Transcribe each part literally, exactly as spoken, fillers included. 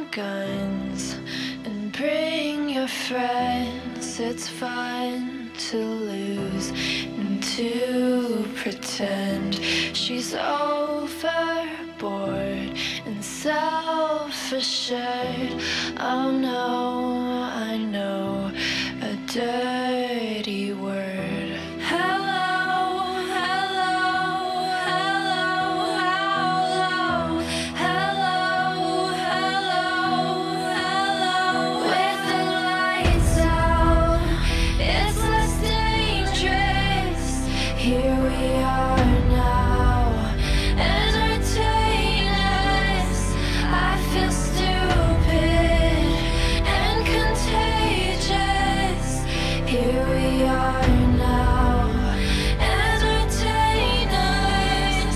guns and bring your friends. It's fun to lose and to pretend she's overboard and self-assured. Oh no, I know a dirty word. Hello, hello, hello, hello, hello, hello, hello. With the lights out, it's less dangerous. Here we are now, entertain us. I feel stupid and contagious. Here we are now, entertain us.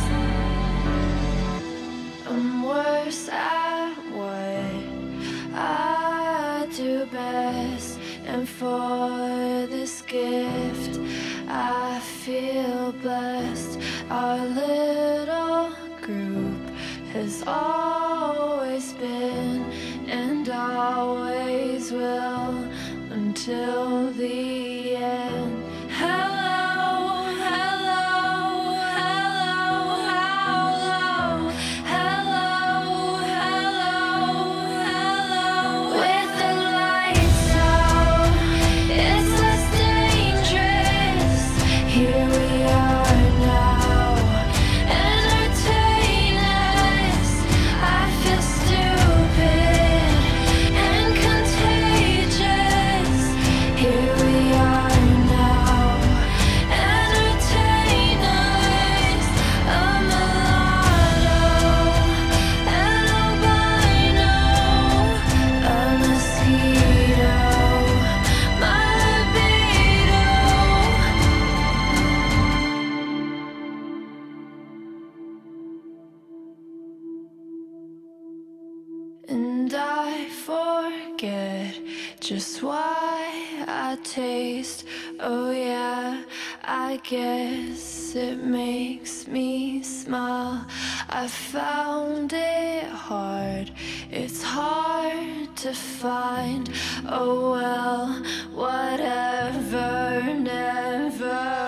I'm worse at what I do best, and for this gift I feel blessed. Our little group has always been and always will until the end. Hello, hello, hello, hello, hello, hello, hello. With the lights out, it's less dangerous. Here we are now, entertain us. I feel stupid and contagious. Here we are now, entertain us. I'm a mulatto, an albino, a mosquito, my libido. And I forget just why I taste. Oh yeah, I guess it makes me smile. I found it hard, it's hard to find. Oh well, whatever, never